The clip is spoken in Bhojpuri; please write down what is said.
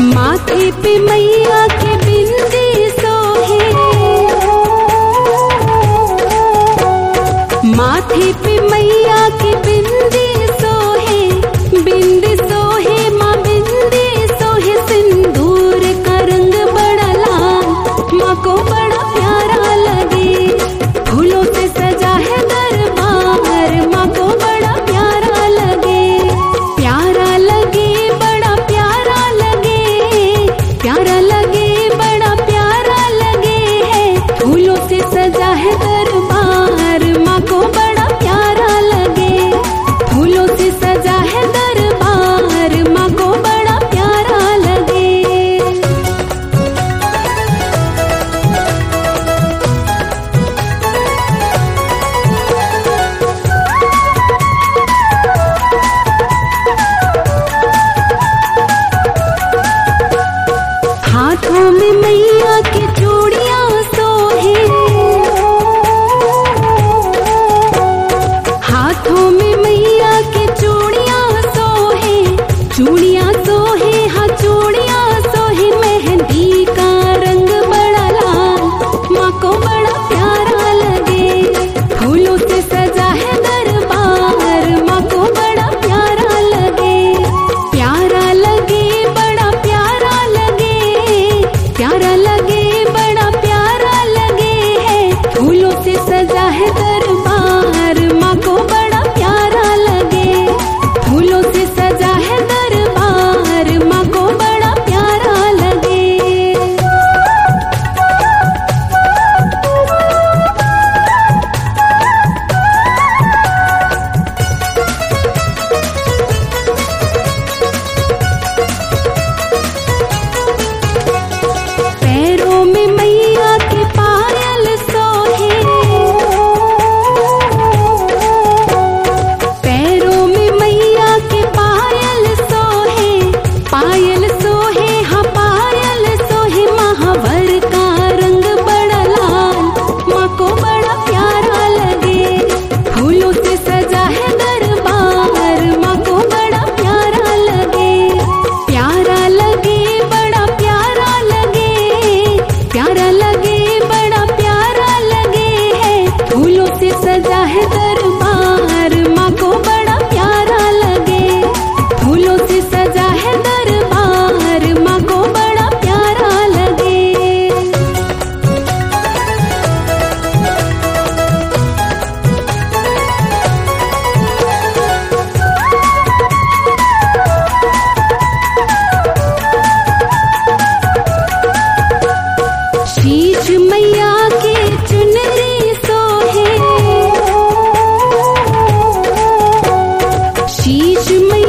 माथे पे मैया के बिंदी सोहे, माथे पे मैया के बिंदी सोहे, बिंदी सोहे माँ बिंदी सोहे, सिंदूर का रंग बड़ा लाल माँ को बड़ा प्यारा लगे, फूलों से सजा है दरबार माँ को बड़ा प्यारा लगे, प्यारा लगे बड़ा प्यारा लगे, प्यारा लगे बड़ा प्यारा लगे है, फूलों से सजा है दरबार माँ को बड़ा प्यारा लगे, फूलों से सजा है दरबार माँ को बड़ा प्यारा लगे। हाथों में मैया की चूड़ियां सोहे, हाथों में मैया की चूड़ियां सोहे, चूड़ियां सोहे हाँ चूड़ियां सोहे, मेहंदी का रंग बड़ा लाल माँ को बड़ा प्यारा लगे, फूलों से सजा है दरबार माँ को बड़ा प्यारा लगे, प्यारा लगे बड़ा प्यारा लगे, प्यारा लगे बड़ा प्यारा लगे है, फूलों से सजा है दरबार माँ को बड़ा प्यारा लगे, फूलों से सजा है दरबार माँ को बड़ा प्यारा लगे। पैरों में मैया के पायल सोहे, पैरों में मैया के पायल सोहे, पायल सोहे हाँ पायल सोहे, महावर का रंग बड़ा लाल माँ को बड़ा प्यारा लगे, फूलों से सजा है दरबार माँ को बड़ा प्यारा लगे, प्यारा लगे बड़ा प्यारा लगे, प्यारा लगे बड़ा प्यारा लगे है, फूलों से सजा है दरबार माँ को बड़ा प्यारा लगे, फूलों से सजा है दरबार माँ को बड़ा प्यारा लगे। शीश मैया के चुनरी सोहे, शीश मैया